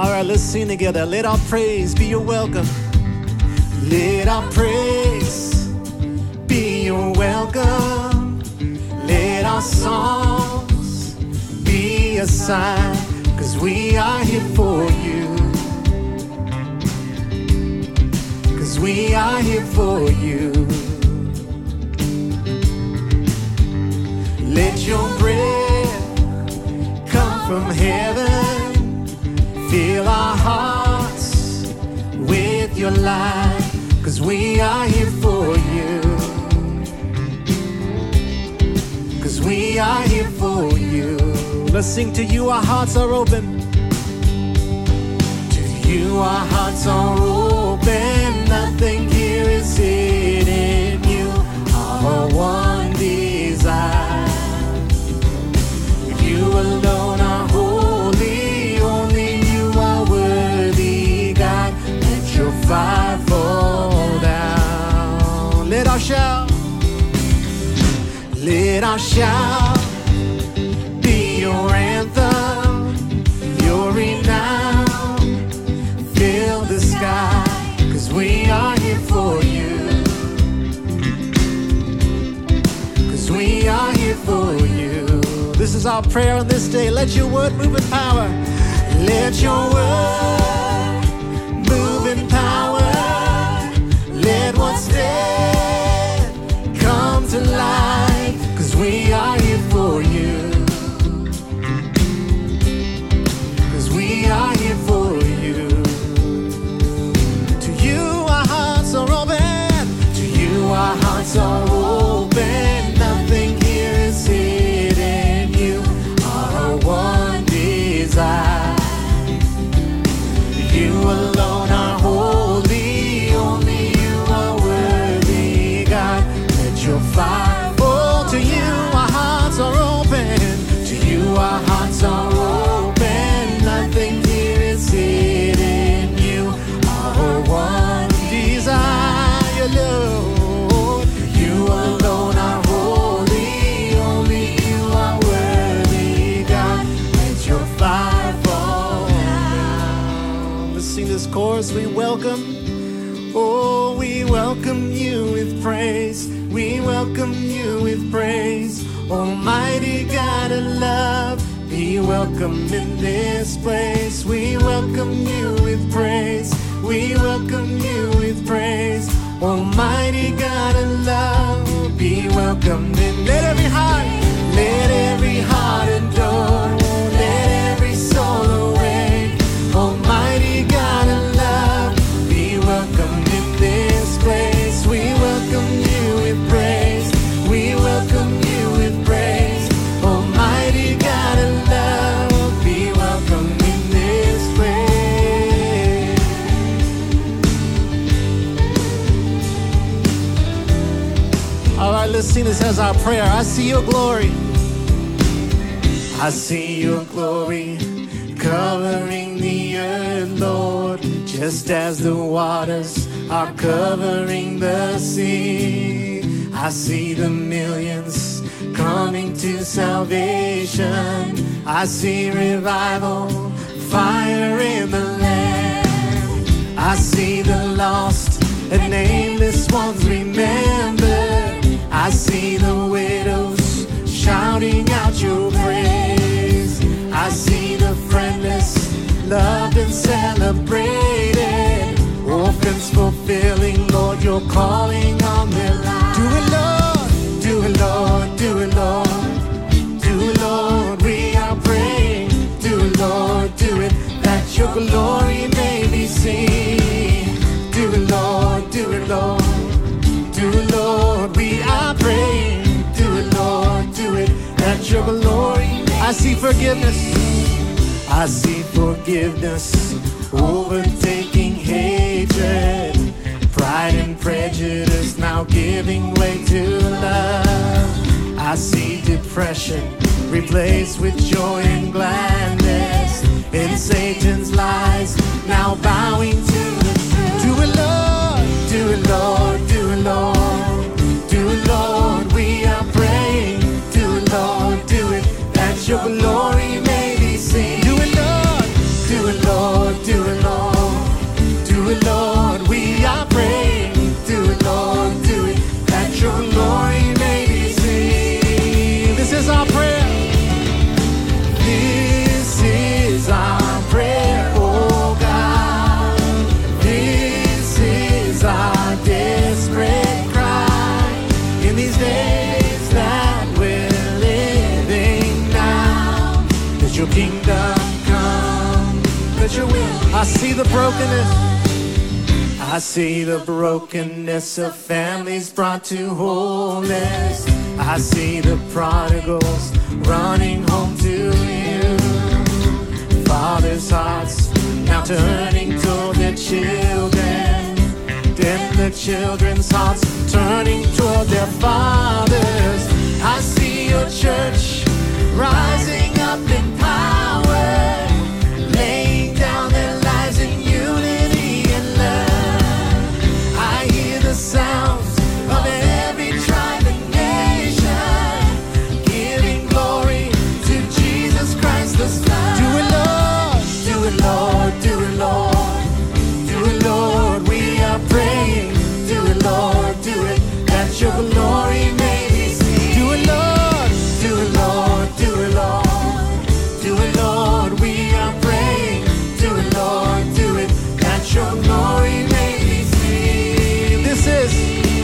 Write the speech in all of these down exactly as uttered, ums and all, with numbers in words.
All right, let's sing together. Let our praise be your welcome. Let our praise be your welcome. Let our songs be a sign, 'cause we are here for you. 'Cause we are here for you. Let your breath come from heaven. Fill our hearts with your light, 'cause we are here for you. 'Cause we are here for you. Let's sing to you, our hearts are open. To you our hearts are open. Nothing here is hidden. You are one desire. You alone are holy. Only you are worthy, God. Let your fire fall down. Let our shout. Let our shout be your anthem. Your renown fill the sky, 'cause we are here for you. 'Cause we are here for you. This is our prayer on this day. Let your word move in power. Let your word move in power. Let what's dead come to life, 'cause we are here for you. 'Cause we are here for you. To you our hearts are open. To you our hearts are open. Nothing here is hidden. You are one desire. You alone are holy. Only you are worthy, God. Let your fire fall. To you our hearts are open. To you our hearts are open. Nothing here is hidden. You are one desire, Lord. You alone are holy. Only you are worthy, God. Let your fire fall down. Let's sing this chorus. We welcome. Oh, we welcome you with praise. We welcome you with praise. Almighty God of love, be welcome in this place. We welcome you with praise. We welcome you with praise. Almighty God of love, be welcomed in. Let every heart, let every heart adore. Let every soul awake. Almighty God of love, be welcomed in this place. We welcome you with praise. We welcome you with praise. Almighty God of love, be welcomed in this place. All right, let's sing this as our prayer. I see your glory. I see your glory covering the earth, Lord, just as the waters are covering the sea. I see the millions coming to salvation. I see revival, fire in the land. I see the lost and nameless ones remembered. I see the widows shouting out your praise. I see the friendless loved and celebrated. Orphans fulfilling, Lord, your calling on their lives. Do it, Lord, do it, Lord, do it, Lord. Do it, Lord, we are praying. Do it, Lord, do it, that your glory may be seen. Do it, Lord, do it, Lord. Do it, Lord, we are praying. Do it, Lord, do it, that your glory. I see forgiveness. I see forgiveness overtaking hatred. Pride and prejudice now giving way to love. I see depression replaced with joy and gladness. And Satan's lies now bowing to the truth. Do it, Lord, do it, Lord, do it, Lord. Do it, Lord, we are praying. Do it, Lord, do it, that your glory may be seen. Do it, Lord, do it, Lord, your kingdom come. Let your will. I see the brokenness. I see the brokenness of families brought to wholeness. I see the prodigals running home to you. Fathers' hearts now turning toward their children. Then the children's hearts turning toward their fathers. I see your church rising up in power, laying down their lives in unity and love. I hear the sounds of every tribe and nation, giving glory to Jesus Christ the Son. Do it, Lord. Do it, Lord. Do it, Lord. Do it, Lord. We are praying. Do it, Lord. Do it. That your glory may be seen. Do it, Lord. Do it, Lord. Do it, Lord. Do it, Lord. We are praying. Do it, Lord. Do it. That your glory may be seen. This is,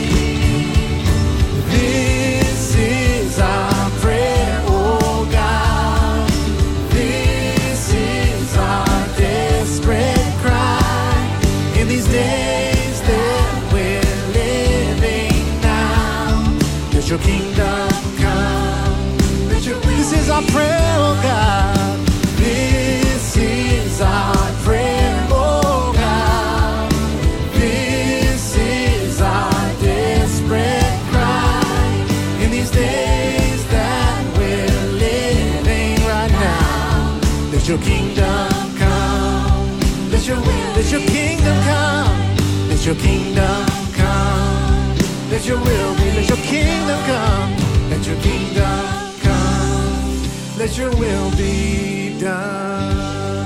this is our prayer, oh God. This is our desperate cry in these days that we're living now. Let your kingdom come. Let your This is our prayer, oh God. This is our prayer, oh God. This is our desperate cry in these days that we're living right now. Let your kingdom come. Let your will, let your kingdom come. Let your kingdom come. Let your will be, let your kingdom come. Let your kingdom come. Let your will be done.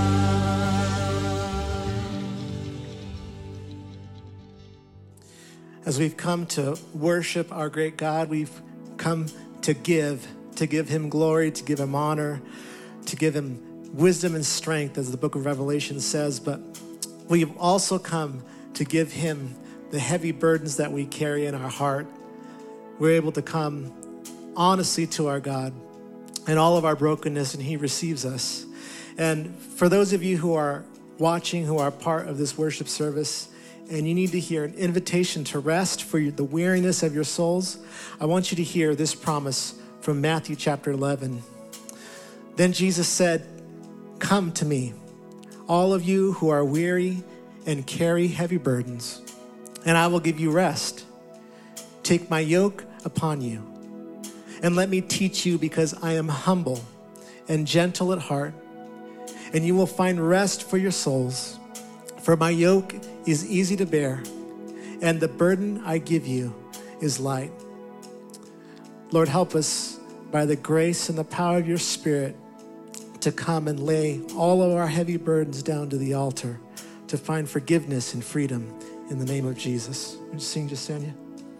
As we've come to worship our great God, we've come to give, to give him glory, to give him honor, to give him wisdom and strength, as the book of Revelation says. But we've also come to give him the heavy burdens that we carry in our heart. We're able to come honestly to our God and all of our brokenness, and he receives us. And for those of you who are watching, who are part of this worship service, and you need to hear an invitation to rest for the weariness of your souls, I want you to hear this promise from Matthew chapter eleven. Then Jesus said, "Come to me, all of you who are weary and carry heavy burdens, and I will give you rest. Take my yoke upon you, and let me teach you, because I am humble and gentle at heart, and you will find rest for your souls. For my yoke is easy to bear, and the burden I give you is light." Lord, help us by the grace and the power of your Spirit to come and lay all of our heavy burdens down to the altar, to find forgiveness and freedom in the name of Jesus. Would you sing, Jasenia?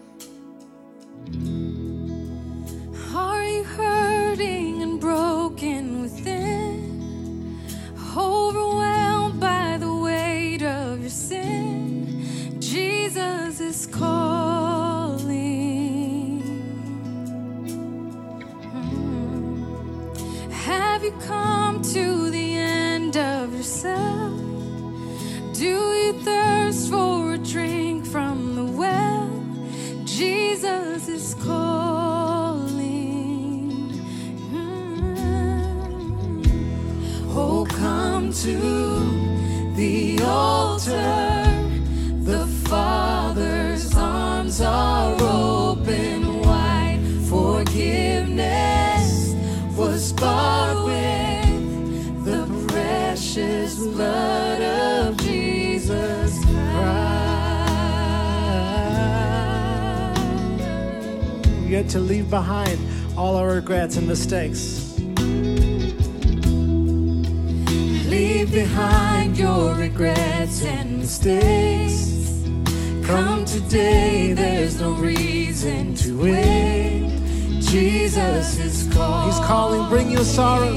Are you hurting and broken within, overwhelmed by the weight of your sin? Jesus is calling. Mm. Have you come to the end of yourself? Do you thirst for a drink from the well? Jesus is calling. Mm. Oh, come to the altar. The Father's arms are open wide. Forgiveness was bought with the precious blood of Jesus Christ. We get to leave behind all our regrets and mistakes. Leave behind your regrets and mistakes. Come today, there's no reason to wait. Jesus is calling. He's calling. Bring your sorrows.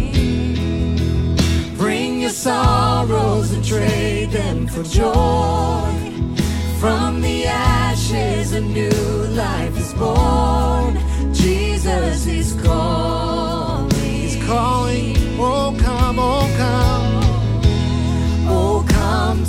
Bring your sorrows and trade them for joy. From the ashes, a new life is born. Jesus is calling. He's calling. Oh.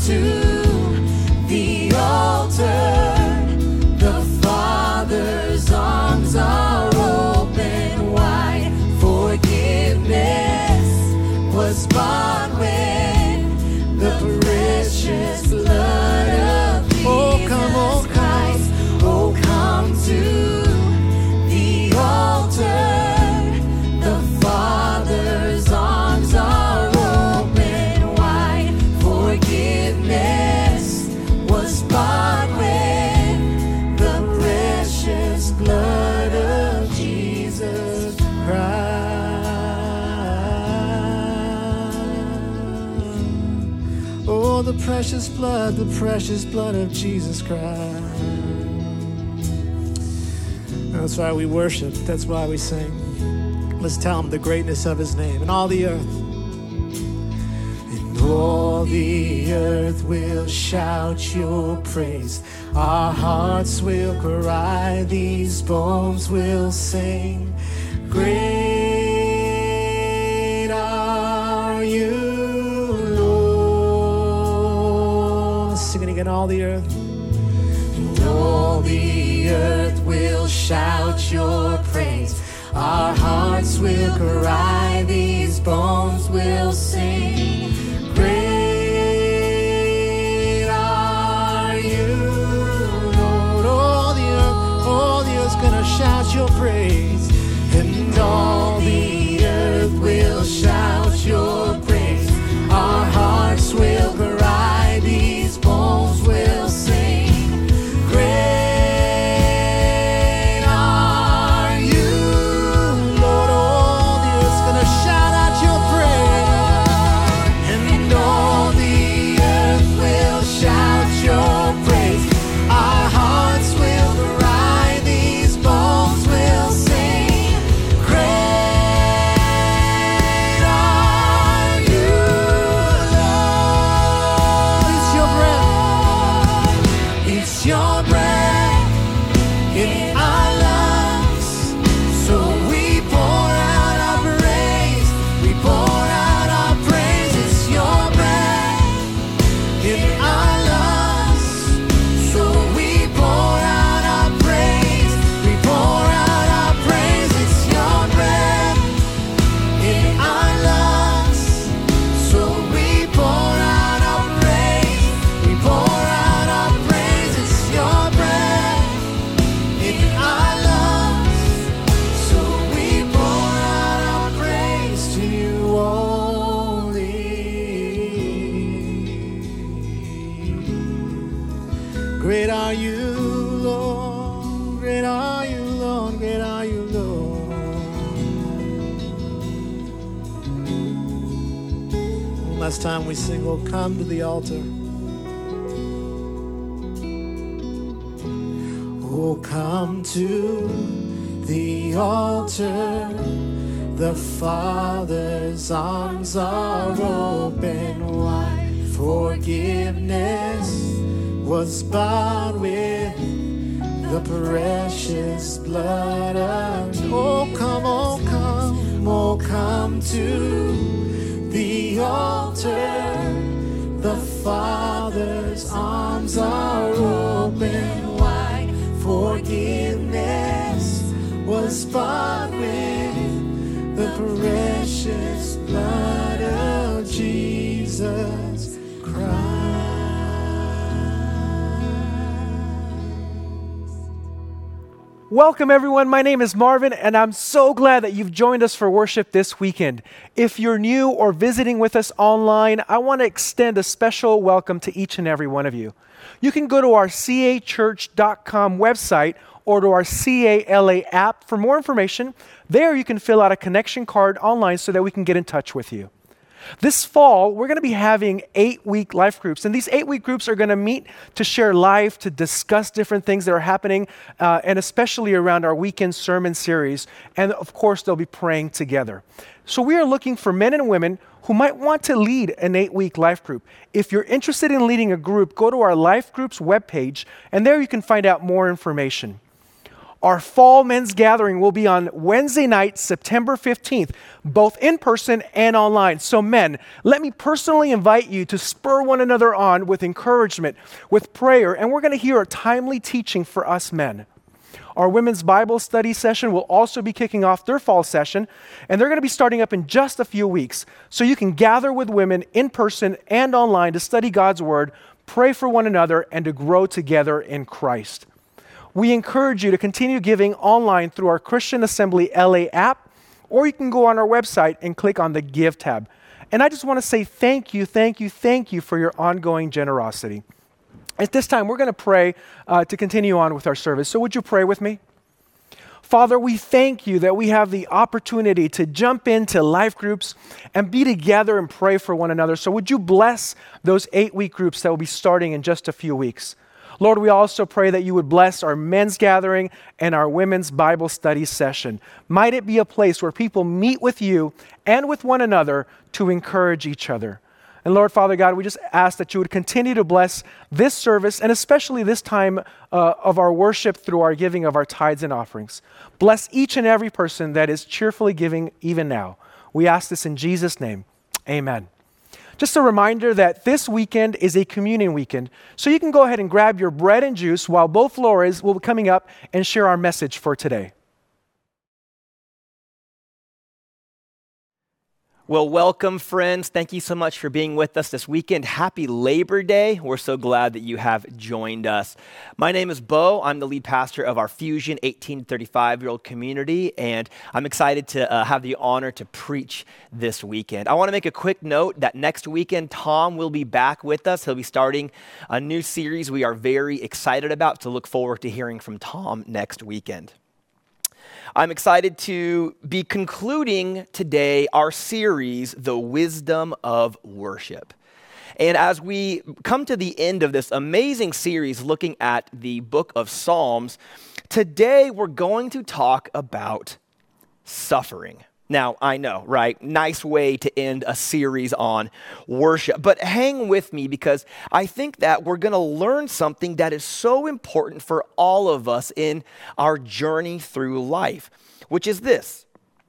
to the altar. The Father's arms are open wide. Forgiveness was bought with the precious blood of Jesus oh, come, oh, Christ. Oh, come to the altar. The Father's arms are open wide. Forgiveness was bought with the precious blood of Jesus Christ. Oh, the precious blood, the precious blood of Jesus Christ. That's why we worship. That's why we sing. Let's tell him the greatness of his name. And all the earth. And all the earth will shout your praise. Our hearts will cry. These bones will sing. Great are you, Lord. Let's sing it again. All the earth. And all the earth will shout your praise. Our hearts will cry, these bones will sing. Great are you, Lord. All the earth, all the earth's gonna shout your praise. And all the earth will shout your praise. Our hearts will cry, these bones will sing. Great are you, Lord. Great are you, Lord. Great are you, Lord. One last time we sing, oh, come to the altar. Oh, come to the altar. The Father's arms are open wide. Forgiveness was bought with the precious blood of. Oh, come, oh, come, oh, come to the altar. The Father's arms are open wide. Forgiveness was bought with the precious blood of Jesus Christ. Welcome everyone, my name is Marvin and I'm so glad that you've joined us for worship this weekend. If you're new or visiting with us online, I want to extend a special welcome to each and every one of you. You can go to our c a church dot com website or to our C A L A app for more information. There you can fill out a connection card online so that we can get in touch with you. This fall, we're going to be having eight-week life groups, and these eight-week groups are going to meet to share life, to discuss different things that are happening, uh, and especially around our weekend sermon series, and of course, they'll be praying together. So we are looking for men and women who might want to lead an eight-week life group. If you're interested in leading a group, go to our life groups webpage, and there you can find out more information. Our fall men's gathering will be on Wednesday night, September fifteenth, both in person and online. So men, let me personally invite you to spur one another on with encouragement, with prayer, and we're going to hear a timely teaching for us men. Our women's Bible study session will also be kicking off their fall session, and they're going to be starting up in just a few weeks. So you can gather with women in person and online to study God's Word, pray for one another, and to grow together in Christ. We encourage you to continue giving online through our Christian Assembly L A app, or you can go on our website and click on the Give tab. And I just want to say thank you, thank you, thank you for your ongoing generosity. At this time, we're going to pray uh, to continue on with our service. So would you pray with me? Father, we thank you that we have the opportunity to jump into life groups and be together and pray for one another. So would you bless those eight-week groups that will be starting in just a few weeks? Lord, we also pray that you would bless our men's gathering and our women's Bible study session. Might it be a place where people meet with you and with one another to encourage each other. And Lord, Father God, we just ask that you would continue to bless this service and especially this time uh, of our worship through our giving of our tithes and offerings. Bless each and every person that is cheerfully giving even now. We ask this in Jesus' name. Amen. Just a reminder that this weekend is a communion weekend, so you can go ahead and grab your bread and juice while both Laura's will be coming up and share our message for today. Well, welcome, friends. Thank you so much for being with us this weekend. Happy Labor Day. We're so glad that you have joined us. My name is Bo. I'm the lead pastor of our Fusion eighteen to thirty-five-year-old community, and I'm excited to uh, have the honor to preach this weekend. I want to make a quick note that next weekend, Tom will be back with us. He'll be starting a new series we are very excited about, so look forward to hearing from Tom next weekend. I'm excited to be concluding today our series, The Wisdom of Worship. And as we come to the end of this amazing series looking at the book of Psalms, today we're going to talk about suffering. Now, I know, right? Nice way to end a series on worship. But hang with me because I think that we're going to learn something that is so important for all of us in our journey through life, which is this,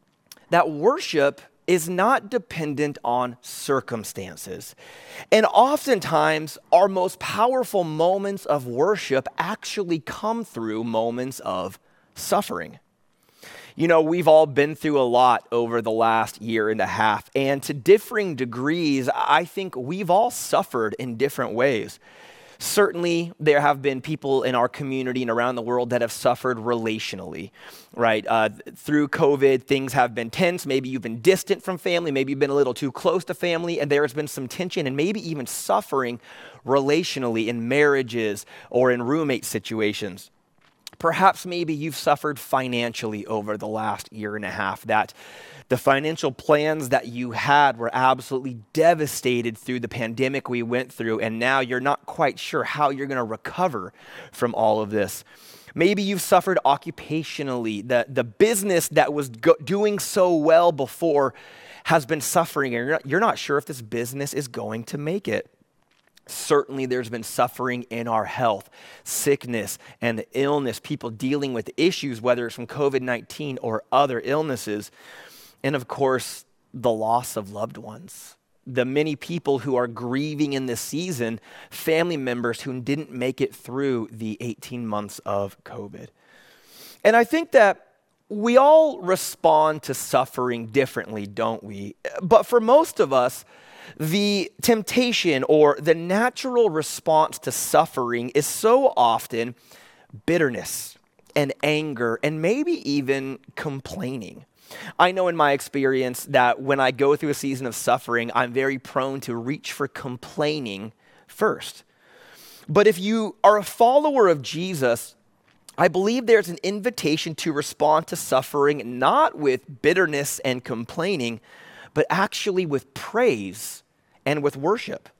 that worship is not dependent on circumstances. And oftentimes, our most powerful moments of worship actually come through moments of suffering. You know, we've all been through a lot over the last year and a half, and to differing degrees, I think we've all suffered in different ways. Certainly, there have been people in our community and around the world that have suffered relationally, right? Uh, through COVID, things have been tense. Maybe you've been distant from family. Maybe you've been a little too close to family, and there has been some tension and maybe even suffering relationally in marriages or in roommate situations. Perhaps maybe you've suffered financially over the last year and a half, that the financial plans that you had were absolutely devastated through the pandemic we went through, and now you're not quite sure how you're going to recover from all of this. Maybe you've suffered occupationally. The, the business that was go- doing so well before has been suffering, and you're not, you're not sure if this business is going to make it. Certainly there's been suffering in our health, sickness and illness, people dealing with issues, whether it's from covid nineteen or other illnesses. And of course, the loss of loved ones. The many people who are grieving in this season, family members who didn't make it through the eighteen months of COVID. And I think that we all respond to suffering differently, don't we? But for most of us, the temptation or the natural response to suffering is so often bitterness and anger and maybe even complaining. I know in my experience that when I go through a season of suffering, I'm very prone to reach for complaining first. But if you are a follower of Jesus, I believe there's an invitation to respond to suffering not with bitterness and complaining, but actually with praise and with worship.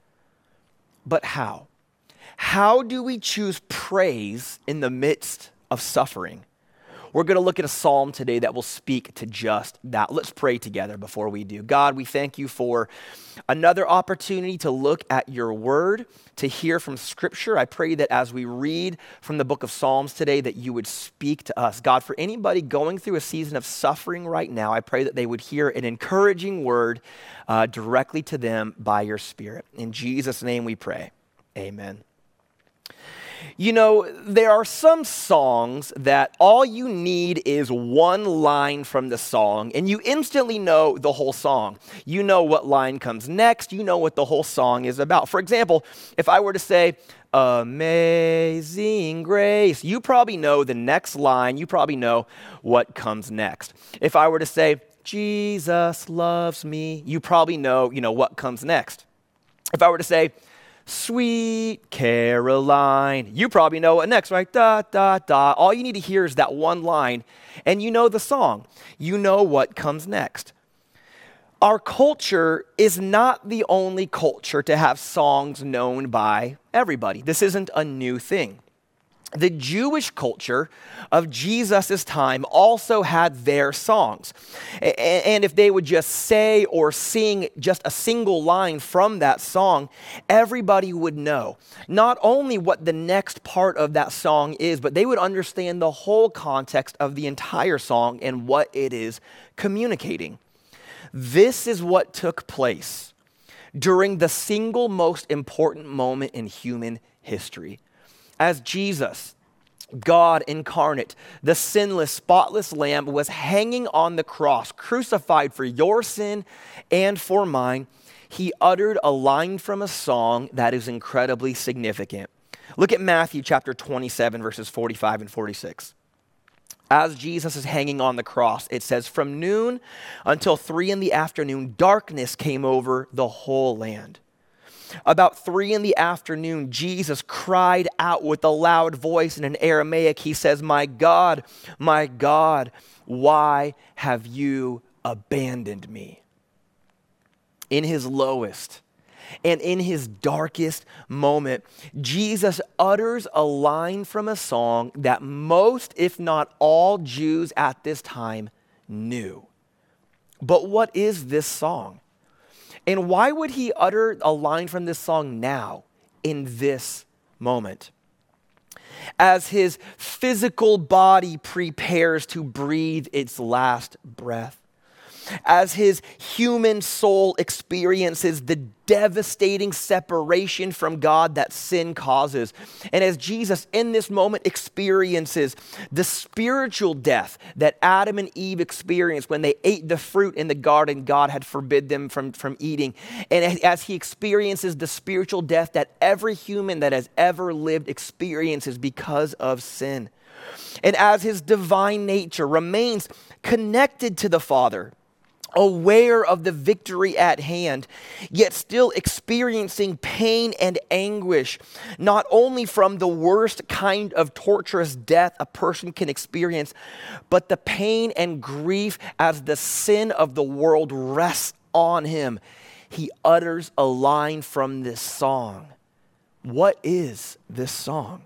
But how? How do we choose praise in the midst of suffering? we're going to look at a psalm today that will speak to just that. Let's pray together before we do. God, we thank you for another opportunity to look at your word, to hear from Scripture. I pray that as we read from the book of Psalms today, that you would speak to us. God, for anybody going through a season of suffering right now, I pray that they would hear an encouraging word uh, directly to them by your Spirit. In Jesus' name we pray. Amen. You know, there are some songs that all you need is one line from the song, and you instantly know the whole song. You know what line comes next. You know what the whole song is about. For example, if I were to say, Amazing Grace, you probably know the next line. You probably know what comes next. If I were to say, Jesus loves me, you probably know, you know, what comes next. If I were to say, Sweet Caroline, you probably know what next, right? Da, da, da. All you need to hear is that one line, and you know the song. You know what comes next. Our culture is not the only culture to have songs known by everybody. This isn't a new thing. The Jewish culture of Jesus' time also had their songs. And if they would just say or sing just a single line from that song, everybody would know not only what the next part of that song is, but they would understand the whole context of the entire song and what it is communicating. This is what took place during the single most important moment in human history. As Jesus, God incarnate, the sinless, spotless Lamb, was hanging on the cross, crucified for your sin and for mine, he uttered a line from a song that is incredibly significant. Look at Matthew chapter twenty-seven, verses forty-five and forty-six. As Jesus is hanging on the cross, it says, from noon until three in the afternoon, darkness came over the whole land. About three in the afternoon, Jesus cried out with a loud voice in an Aramaic. He says, my God, my God, why have you abandoned me? In his lowest and in his darkest moment, Jesus utters a line from a song that most, if not all, Jews at this time knew. But what is this song? And why would he utter a line from this song now, in this moment? As his physical body prepares to breathe its last breath, as his human soul experiences the devastating separation from God that sin causes, and as Jesus in this moment experiences the spiritual death that Adam and Eve experienced when they ate the fruit in the garden God had forbid them from, from eating, and as he experiences the spiritual death that every human that has ever lived experiences because of sin, and as his divine nature remains connected to the Father, aware of the victory at hand, yet still experiencing pain and anguish, not only from the worst kind of torturous death a person can experience, but the pain and grief as the sin of the world rests on him. He utters a line from this song. What is this song?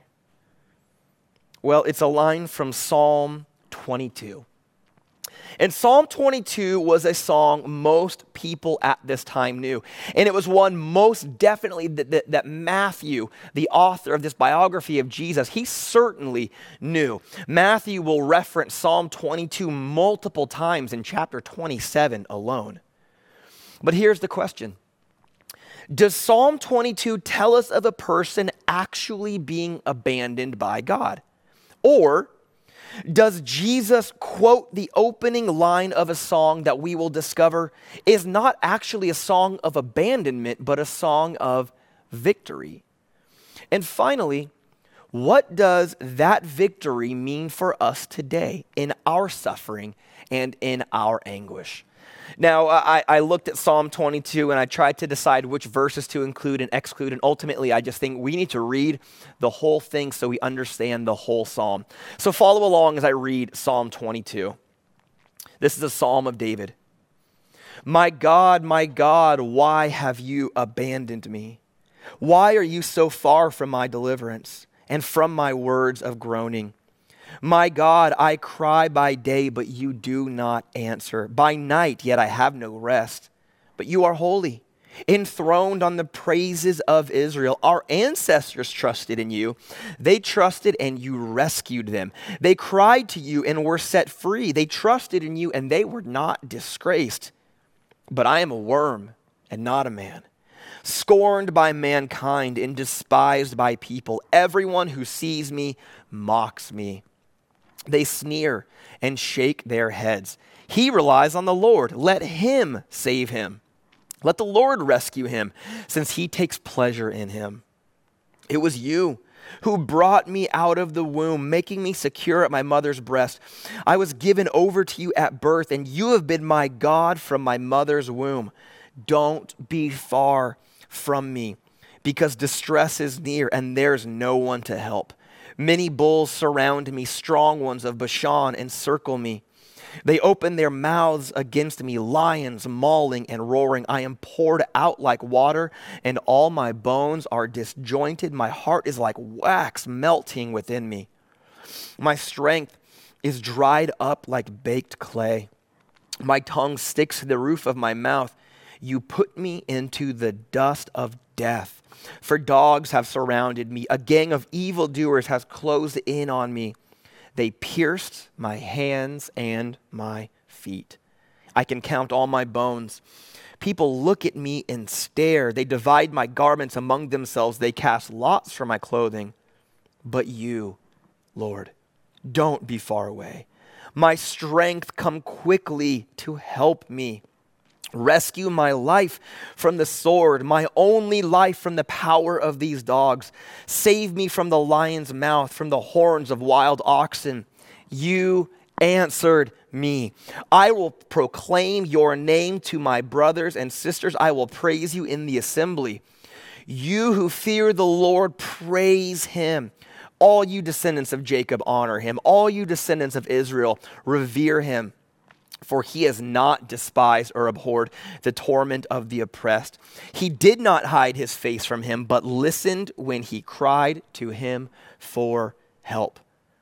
Well, it's a line from Psalm twenty-two. And Psalm twenty-two was a song most people at this time knew. And it was one most definitely that, that, that Matthew, the author of this biography of Jesus, he certainly knew. Matthew will reference Psalm twenty-two multiple times in chapter twenty-seven alone. But here's the question. Does Psalm twenty-two tell us of a person actually being abandoned by God? Or does Jesus quote the opening line of a song that we will discover is not actually a song of abandonment, but a song of victory? And finally, what does that victory mean for us today in our suffering and in our anguish? Now, I, I looked at Psalm twenty-two and I tried to decide which verses to include and exclude. And ultimately, I just think we need to read the whole thing so we understand the whole psalm. So follow along as I read Psalm twenty-two. This is a psalm of David. My God, my God, why have you abandoned me? Why are you so far from my deliverance and from my words of groaning? My God, I cry by day, but you do not answer. By night, yet I have no rest. But you are holy, enthroned on the praises of Israel. Our ancestors trusted in you. They trusted and you rescued them. They cried to you and were set free. They trusted in you and they were not disgraced. But I am a worm and not a man, scorned by mankind and despised by people. Everyone who sees me mocks me. They sneer and shake their heads. He relies on the Lord. Let him save him. Let the Lord rescue him, since he takes pleasure in him. It was you who brought me out of the womb, making me secure at my mother's breast. I was given over to you at birth, and you have been my God from my mother's womb. Don't be far from me, because distress is near, and there's no one to help. Many bulls surround me, strong ones of Bashan encircle me. They open their mouths against me, lions mauling and roaring. I am poured out like water, and all my bones are disjointed. My heart is like wax melting within me. My strength is dried up like baked clay. My tongue sticks to the roof of my mouth. You put me into the dust of death. For dogs have surrounded me. A gang of evildoers has closed in on me. They pierced my hands and my feet. I can count all my bones. People look at me and stare. They divide my garments among themselves. They cast lots for my clothing. But you, Lord, don't be far away. My strength, come quickly to help me. Rescue my life from the sword, my only life from the power of these dogs. Save me from the lion's mouth, from the horns of wild oxen. You answered me. I will proclaim your name to my brothers and sisters. I will praise you in the assembly. You who fear the Lord, praise him. All you descendants of Jacob, honor him. All you descendants of Israel, revere him. For he has not despised or abhorred the torment of the oppressed. He did not hide his face from him, but listened when he cried to him for help.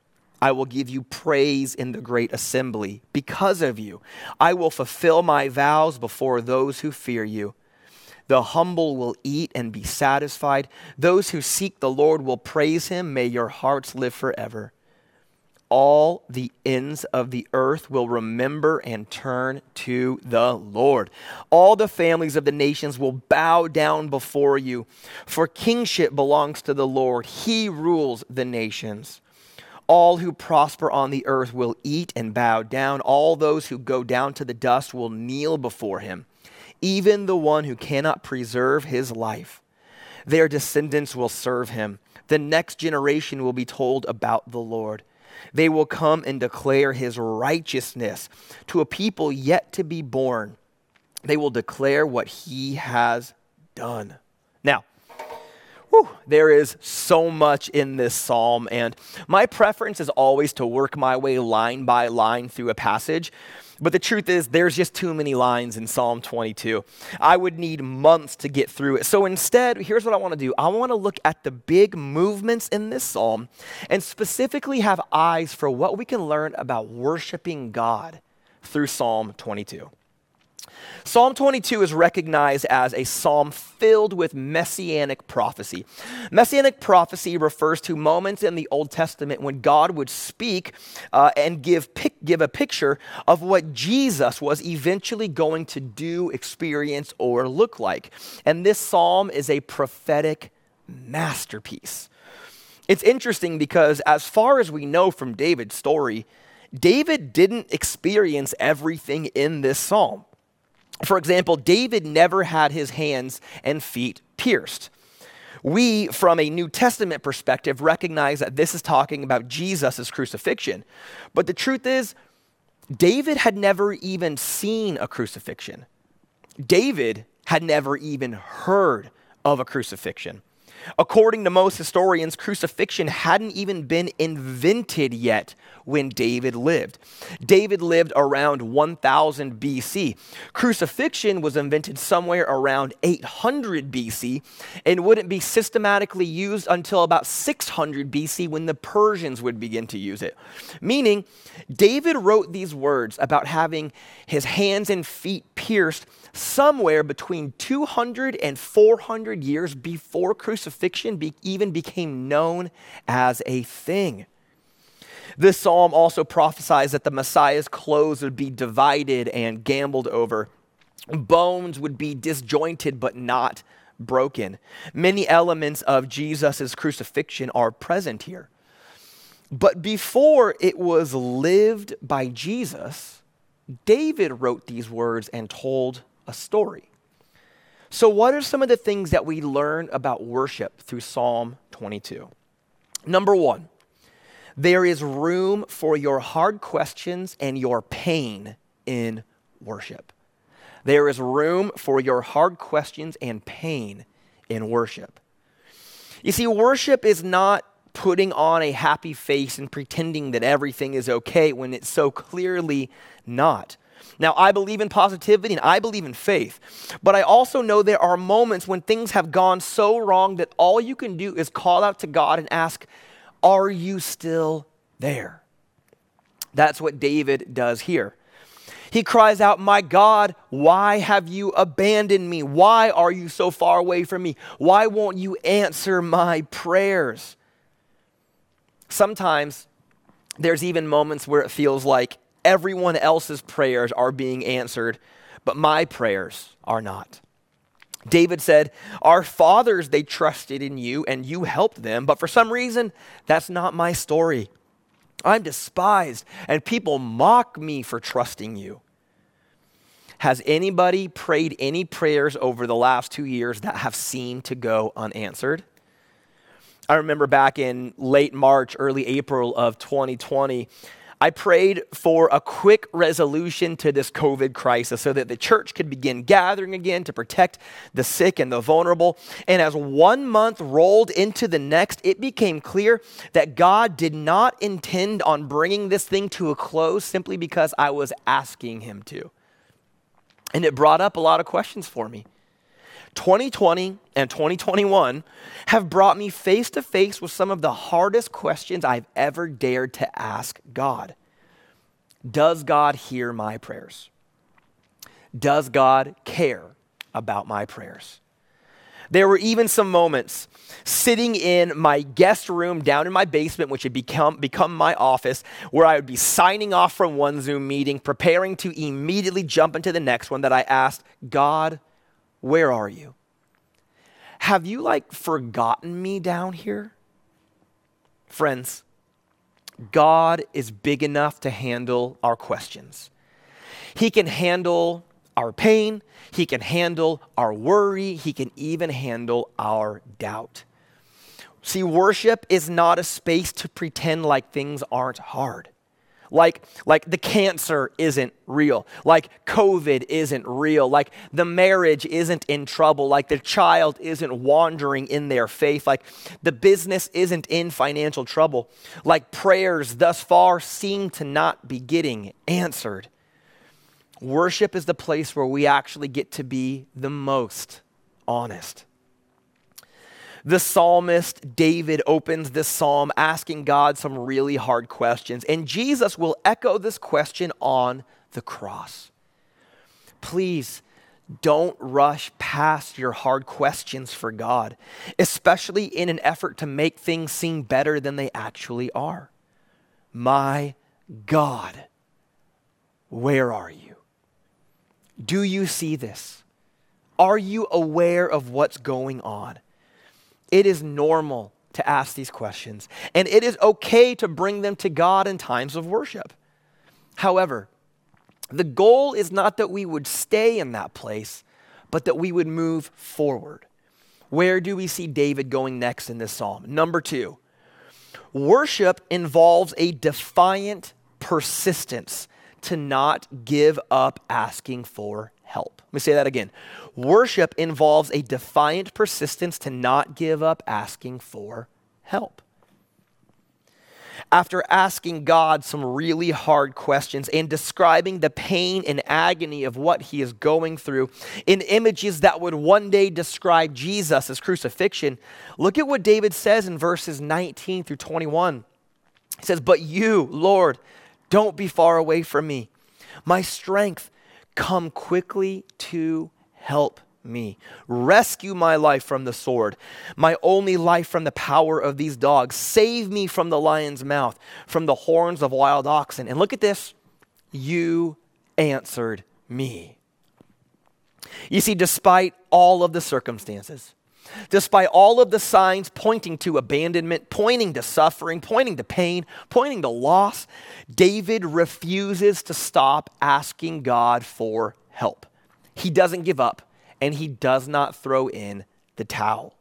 I will give you praise in the great assembly. Because of you, I will fulfill my vows before those who fear you. The humble will eat and be satisfied. Those who seek the Lord will praise him. May your hearts live forever. All the ends of the earth will remember and turn to the Lord. All the families of the nations will bow down before you. For kingship belongs to the Lord. He rules the nations. All who prosper on the earth will eat and bow down. All those who go down to the dust will kneel before him. Even the one who cannot preserve his life. Their descendants will serve him. The next generation will be told about the Lord. They will come and declare his righteousness to a people yet to be born. They will declare what he has done. Now, whew, there is so much in this psalm, and my preference is always to work my way line by line through a passage. But the truth is, there's just too many lines in Psalm twenty-two. I would need months to get through it. So instead, here's what I want to do. I want to look at the big movements in this psalm and specifically have eyes for what we can learn about worshiping God through Psalm twenty-two. Psalm twenty-two is recognized as a psalm filled with messianic prophecy. Messianic prophecy refers to moments in the Old Testament when God would speak uh, and give, pic- give a picture of what Jesus was eventually going to do, experience, or look like. And this psalm is a prophetic masterpiece. It's interesting because as far as we know from David's story, David didn't experience everything in this psalm. For example, David never had his hands and feet pierced. We, from a New Testament perspective, recognize that this is talking about Jesus' crucifixion. But the truth is, David had never even seen a crucifixion. David had never even heard of a crucifixion. According to most historians, crucifixion hadn't even been invented yet when David lived. David lived around one thousand B C. Crucifixion was invented somewhere around eight hundred B C and wouldn't be systematically used until about six hundred B C when the Persians would begin to use it. Meaning, David wrote these words about having his hands and feet pierced somewhere between two hundred and four hundred years before crucifixion be- even became known as a thing. This psalm also prophesies that the Messiah's clothes would be divided and gambled over. Bones would be disjointed but not broken. Many elements of Jesus' crucifixion are present here. But before it was lived by Jesus, David wrote these words and told a story. So what are some of the things that we learn about worship through Psalm twenty-two? Number one, there is room for your hard questions and your pain in worship. There is room for your hard questions and pain in worship. You see, worship is not putting on a happy face and pretending that everything is okay when it's so clearly not. Now, I believe in positivity and I believe in faith, but I also know there are moments when things have gone so wrong that all you can do is call out to God and ask, are you still there? That's what David does here. He cries out, my God, why have you abandoned me? Why are you so far away from me? Why won't you answer my prayers? Sometimes there's even moments where it feels like everyone else's prayers are being answered, but my prayers are not. David said, our fathers, they trusted in you and you helped them, but for some reason, that's not my story. I'm despised and people mock me for trusting you. Has anybody prayed any prayers over the last two years that have seemed to go unanswered? I remember back in late March, early April of twenty twenty, I prayed for a quick resolution to this COVID crisis so that the church could begin gathering again to protect the sick and the vulnerable. And as one month rolled into the next, it became clear that God did not intend on bringing this thing to a close simply because I was asking him to. And it brought up a lot of questions for me. twenty twenty and twenty twenty-one have brought me face to face with some of the hardest questions I've ever dared to ask God. Does God hear my prayers? Does God care about my prayers? There were even some moments sitting in my guest room down in my basement, which had become, become my office, where I would be signing off from one Zoom meeting, preparing to immediately jump into the next one, that I asked, God, where are you? Have you like forgotten me down here? Friends, God is big enough to handle our questions. He can handle our pain. He can handle our worry. He can even handle our doubt. See, worship is not a space to pretend like things aren't hard. Like, like the cancer isn't real, like COVID isn't real, like the marriage isn't in trouble, like the child isn't wandering in their faith, like the business isn't in financial trouble, like prayers thus far seem to not be getting answered. Worship is the place where we actually get to be the most honest. The psalmist David opens this psalm asking God some really hard questions, and Jesus will echo this question on the cross. Please don't rush past your hard questions for God, especially in an effort to make things seem better than they actually are. My God, where are you? Do you see this? Are you aware of what's going on? It is normal to ask these questions, and it is okay to bring them to God in times of worship. However, the goal is not that we would stay in that place, but that we would move forward. Where do we see David going next in this psalm? Number two, worship involves a defiant persistence to not give up asking for help. Let me say that again. Worship involves a defiant persistence to not give up asking for help. After asking God some really hard questions and describing the pain and agony of what he is going through in images that would one day describe Jesus' crucifixion, look at what David says in verses nineteen through twenty-one. He says, "But you, Lord, don't be far away from me. My strength, come quickly to help me. Rescue my life from the sword, my only life from the power of these dogs. Save me from the lion's mouth, from the horns of wild oxen." And look at this. "You answered me." You see, despite all of the circumstances, despite all of the signs pointing to abandonment, pointing to suffering, pointing to pain, pointing to loss, David refuses to stop asking God for help. He doesn't give up, and he does not throw in the towel.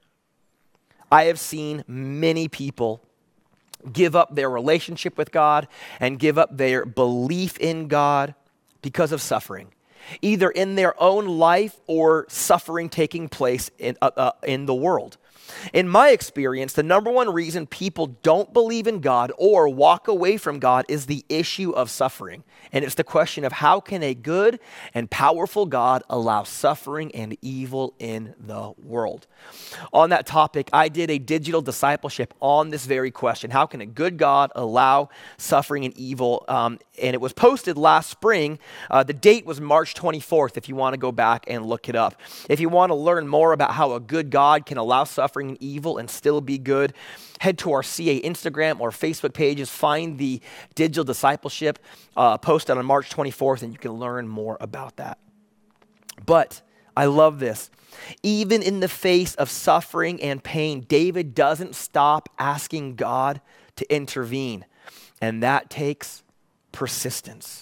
I have seen many people give up their relationship with God and give up their belief in God because of suffering, either in their own life or suffering taking place in, uh, uh, in the world. In my experience, the number one reason people don't believe in God or walk away from God is the issue of suffering. And it's the question of how can a good and powerful God allow suffering and evil in the world? On that topic, I did a digital discipleship on this very question. How can a good God allow suffering and evil? Um, and it was posted last spring. Uh, the date was March twenty-fourth, if you want to go back and look it up. If you want to learn more about how a good God can allow suffering and evil and still be good, head to our C A Instagram or Facebook pages, find the digital discipleship uh, posted on March twenty-fourth, and you can learn more about that. But I love this. Even in the face of suffering and pain, David doesn't stop asking God to intervene, and that takes persistence.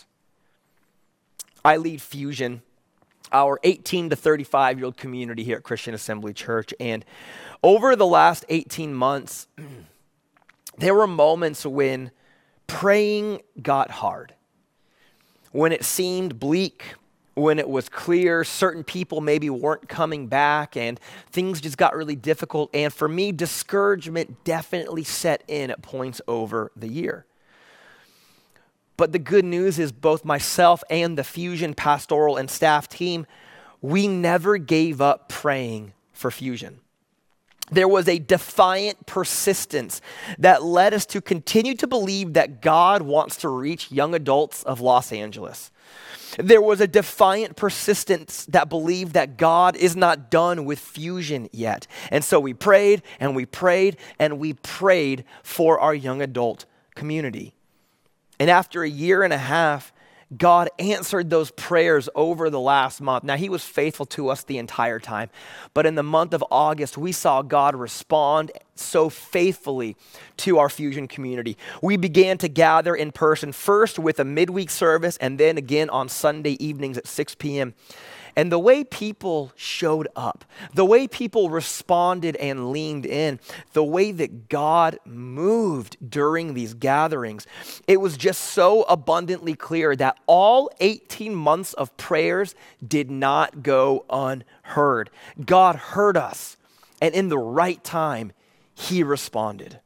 I lead Fusion, our eighteen to thirty-five-year-old community here at Christian Assembly Church, and over the last eighteen months, there were moments when praying got hard, when it seemed bleak, when it was clear certain people maybe weren't coming back and things just got really difficult. And for me, discouragement definitely set in at points over the year. But the good news is both myself and the Fusion pastoral and staff team, we never gave up praying for Fusion. There was a defiant persistence that led us to continue to believe that God wants to reach young adults of Los Angeles. There was a defiant persistence that believed that God is not done with Fusion yet. And so we prayed and we prayed and we prayed for our young adult community. And after a year and a half, God answered those prayers over the last month. Now, he was faithful to us the entire time, but in the month of August, we saw God respond so faithfully to our Fusion community. We began to gather in person, first with a midweek service, and then again on Sunday evenings at six p.m. And the way people showed up, the way people responded and leaned in, the way that God moved during these gatherings, it was just so abundantly clear that all eighteen months of prayers did not go unheard. God heard us, and in the right time, he responded.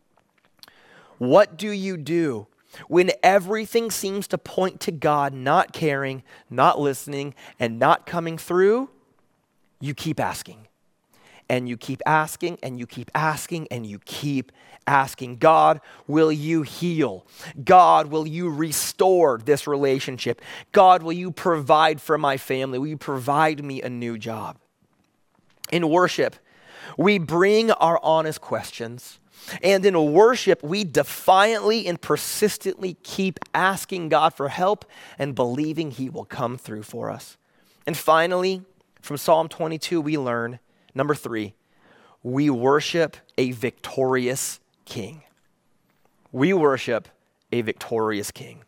What do you do when everything seems to point to God not caring, not listening, and not coming through? You keep asking, and you keep asking, and you keep asking, and you keep asking. God, will you heal? God, will you restore this relationship? God, will you provide for my family? Will you provide me a new job? In worship, we bring our honest questions. And in worship, we defiantly and persistently keep asking God for help and believing he will come through for us. And finally, from Psalm twenty-two, we learn, number three, we worship a victorious king. We worship a victorious king.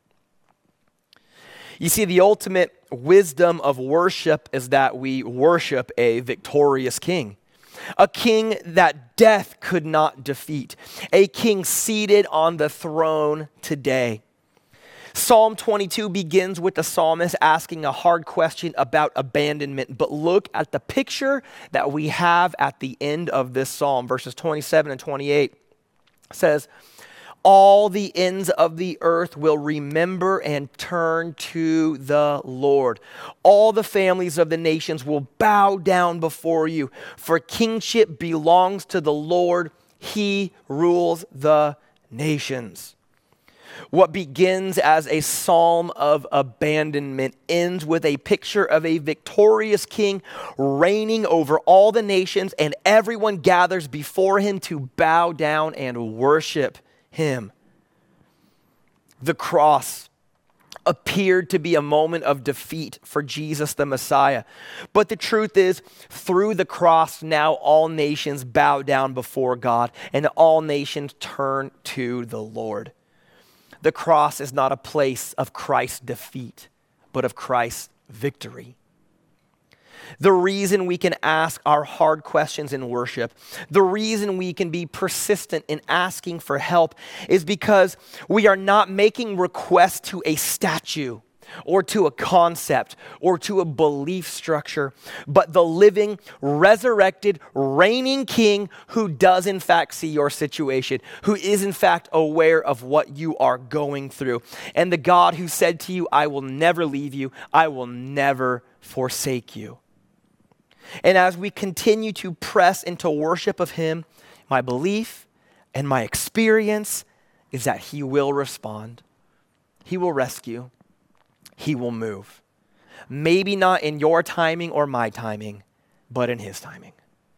You see, the ultimate wisdom of worship is that we worship a victorious king. A king that death could not defeat. A king seated on the throne today. Psalm twenty-two begins with the psalmist asking a hard question about abandonment, but look at the picture that we have at the end of this psalm. Verses twenty-seven and twenty-eight says, all the ends of the earth will remember and turn to the Lord. All the families of the nations will bow down before you, for kingship belongs to the Lord. He rules the nations. What begins as a psalm of abandonment ends with a picture of a victorious king reigning over all the nations, and everyone gathers before him to bow down and worship him. The cross appeared to be a moment of defeat for Jesus the Messiah. But the truth is, through the cross, now all nations bow down before God, and all nations turn to the Lord. The cross is not a place of Christ's defeat, but of Christ's victory. The reason we can ask our hard questions in worship, the reason we can be persistent in asking for help is because we are not making requests to a statue or to a concept or to a belief structure, but the living, resurrected, reigning King who does in fact see your situation, who is in fact aware of what you are going through, and the God who said to you, I will never leave you, I will never forsake you. And as we continue to press into worship of him, my belief and my experience is that he will respond. He will rescue. He will move. Maybe not in your timing or my timing, but in his timing.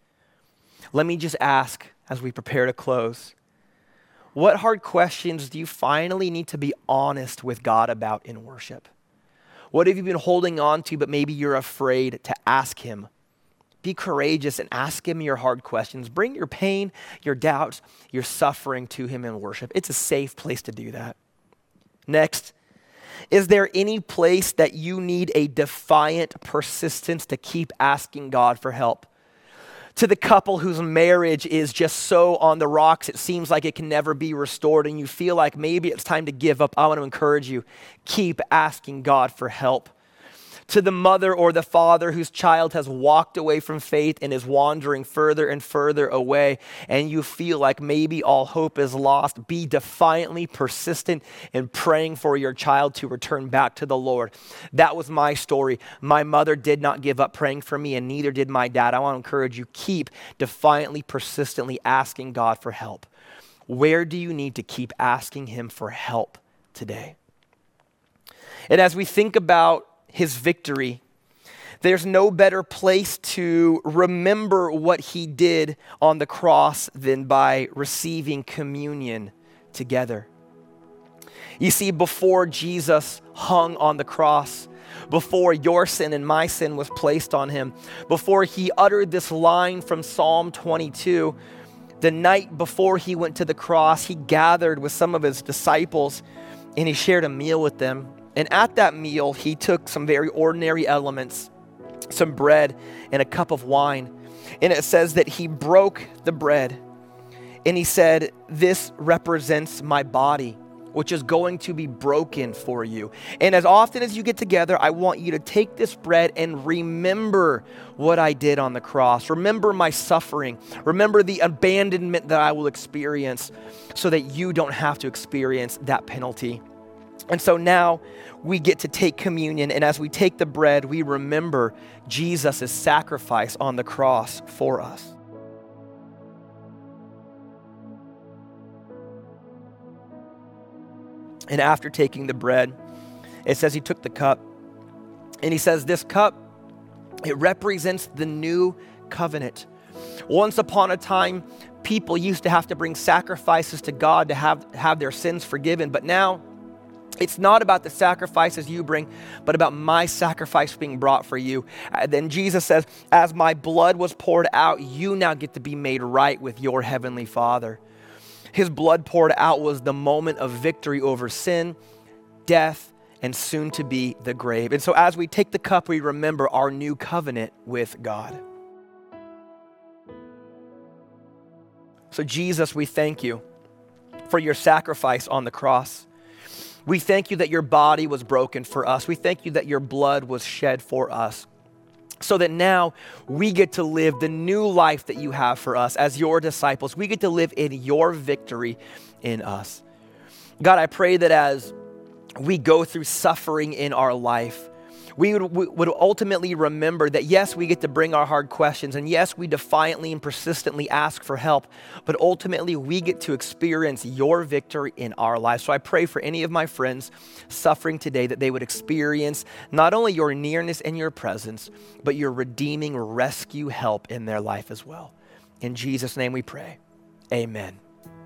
Let me just ask as we prepare to close, what hard questions do you finally need to be honest with God about in worship? What have you been holding on to, but maybe you're afraid to ask him? Be courageous and ask him your hard questions. Bring your pain, your doubts, your suffering to him in worship. It's a safe place to do that. Next, is there any place that you need a defiant persistence to keep asking God for help? To the couple whose marriage is just so on the rocks, it seems like it can never be restored, and you feel like maybe it's time to give up, I want to encourage you, keep asking God for help. To the mother or the father whose child has walked away from faith and is wandering further and further away, and you feel like maybe all hope is lost, be defiantly persistent in praying for your child to return back to the Lord. That was my story. My mother did not give up praying for me, and neither did my dad. I want to encourage you, keep defiantly, persistently asking God for help. Where do you need to keep asking him for help today? And as we think about his victory, there's no better place to remember what he did on the cross than by receiving communion together. You see, before Jesus hung on the cross, before your sin and my sin was placed on him, before he uttered this line from Psalm twenty-two, the night before he went to the cross, he gathered with some of his disciples and he shared a meal with them. And at that meal, he took some very ordinary elements, some bread and a cup of wine. And it says that he broke the bread and he said, this represents my body, which is going to be broken for you. And as often as you get together, I want you to take this bread and remember what I did on the cross. Remember my suffering. Remember the abandonment that I will experience so that you don't have to experience that penalty. And so now we get to take communion, and as we take the bread, we remember Jesus' sacrifice on the cross for us. And after taking the bread, it says he took the cup, and he says this cup, it represents the new covenant. Once upon a time, people used to have to bring sacrifices to God to have, have their sins forgiven, but now it's not about the sacrifices you bring, but about my sacrifice being brought for you. And then Jesus says, as my blood was poured out, you now get to be made right with your heavenly Father. His blood poured out was the moment of victory over sin, death, and soon to be the grave. And so as we take the cup, we remember our new covenant with God. So Jesus, we thank you for your sacrifice on the cross. We thank you that your body was broken for us. We thank you that your blood was shed for us, so that now we get to live the new life that you have for us as your disciples. We get to live in your victory in us. God, I pray that as we go through suffering in our life, we would, we would ultimately remember that yes, we get to bring our hard questions, and yes, we defiantly and persistently ask for help, but ultimately we get to experience your victory in our lives. So I pray for any of my friends suffering today that they would experience not only your nearness and your presence, but your redeeming rescue help in their life as well. In Jesus' name we pray. Amen.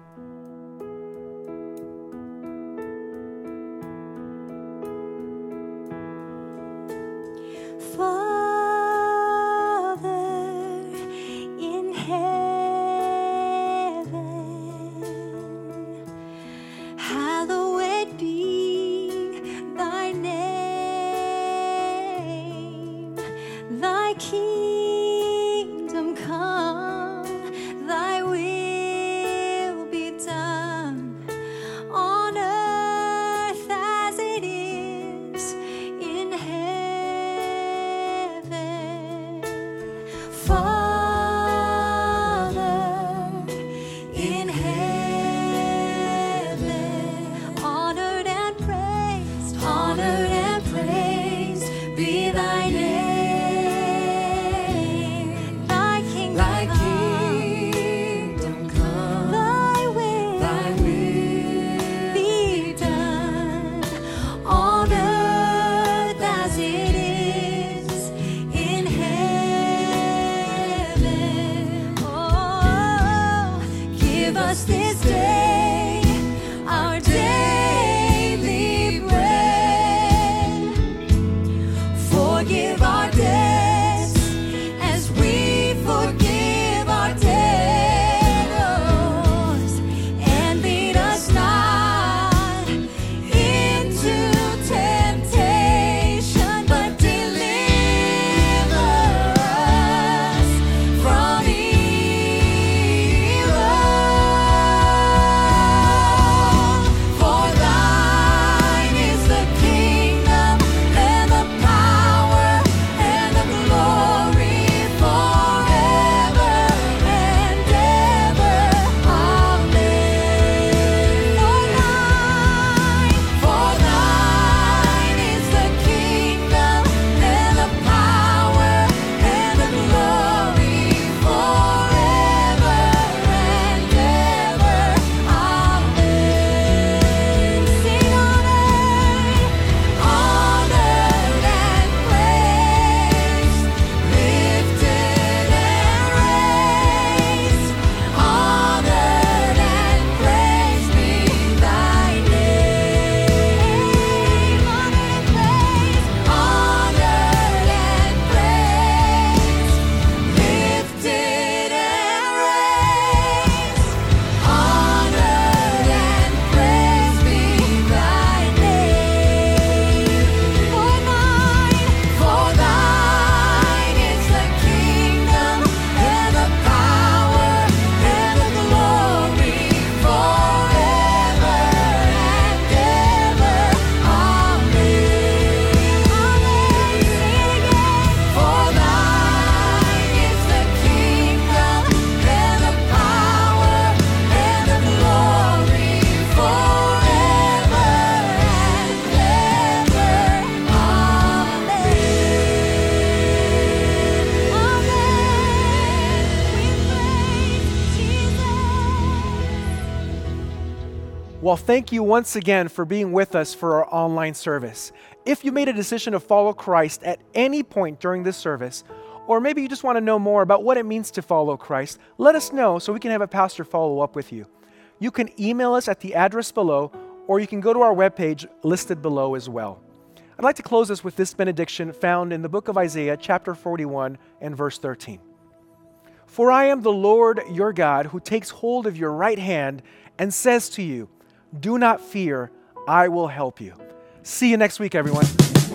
Well, thank you once again for being with us for our online service. If you made a decision to follow Christ at any point during this service, or maybe you just want to know more about what it means to follow Christ, let us know so we can have a pastor follow up with you. You can email us at the address below, or you can go to our webpage listed below as well. I'd like to close us with this benediction found in the book of Isaiah, chapter forty-one and verse thirteen. For I am the Lord your God, who takes hold of your right hand and says to you, do not fear, I will help you. See you next week, everyone.